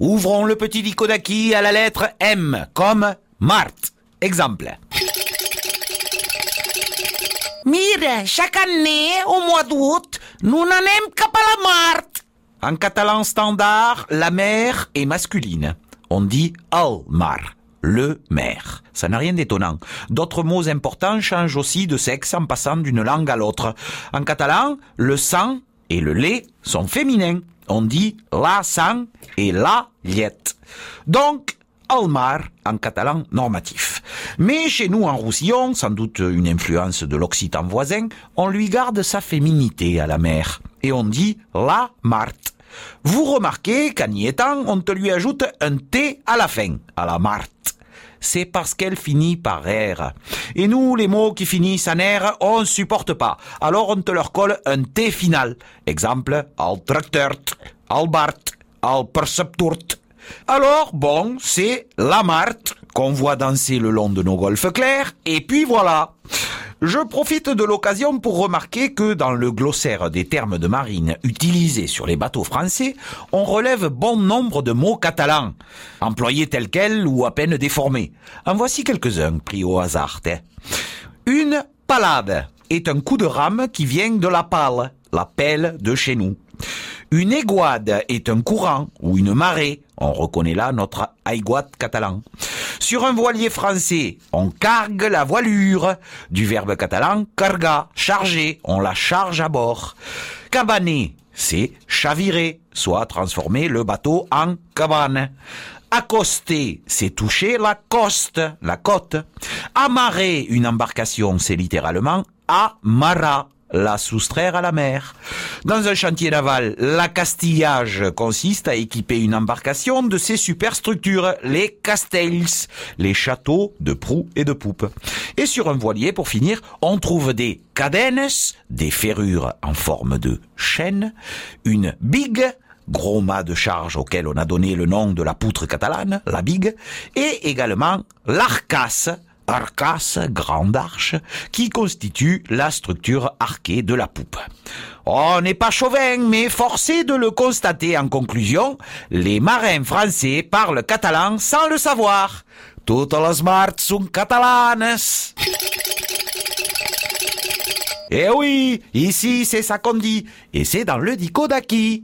Ouvrons le petit Dikodaki à la lettre M, comme Marthe. Exemple. Mire, chaque année, au mois d'août, nous n'anem qu'à la Marthe. En catalan standard, la mère est masculine. On dit el mar, le maire. Ça n'a rien d'étonnant. D'autres mots importants changent aussi de sexe en passant d'une langue à l'autre. En catalan, le sang et le lait sont féminins. On dit la sang et la llet. Donc, el mar en catalan normatif. Mais chez nous en Roussillon, sans doute une influence de l'occitan voisin, on lui garde sa féminité à la mère. Et on dit la Marthe. Vous remarquez qu'en y étant, on te lui ajoute un T à la fin, à la Marthe. C'est parce qu'elle finit par R. Et nous, les mots qui finissent en R, on ne supporte pas. Alors on te leur colle un T final. Exemple, al tractert, al bart, al percepturt. Alors, bon, c'est la Marthe qu'on voit danser le long de nos golfes clairs, et puis voilà. Je profite de l'occasion pour remarquer que dans le glossaire des termes de marine utilisés sur les bateaux français, on relève bon nombre de mots catalans, employés tels quels ou à peine déformés. En voici quelques-uns pris au hasard. Une palade est un coup de rame qui vient de la pale, la pelle de chez nous. Une aiguade est un courant ou une marée. On reconnaît là notre aiguat catalan. Sur un voilier français, on cargue la voilure. Du verbe catalan carga, charger, on la charge à bord. Cabaner, c'est chavirer, soit transformer le bateau en cabane. Accoster, c'est toucher la coste, la côte. Amarrer une embarcation, c'est littéralement amarra, la soustraire à la mer. Dans un chantier naval, l'accastillage consiste à équiper une embarcation de ces superstructures, les castells, les châteaux de proue et de poupe. Et sur un voilier, pour finir, on trouve des cadenes, des ferrures en forme de chaîne, une bigue, gros mât de charge auquel on a donné le nom de la poutre catalane, la bigue, et également l'arcasse, arcasse, grande arche, qui constitue la structure arquée de la poupe. On n'est pas chauvin, mais forcé de le constater en conclusion, les marins français parlent catalan sans le savoir. Toutes les martes sont catalanes. Eh oui, ici c'est ça qu'on dit, et c'est dans le Dikodaki.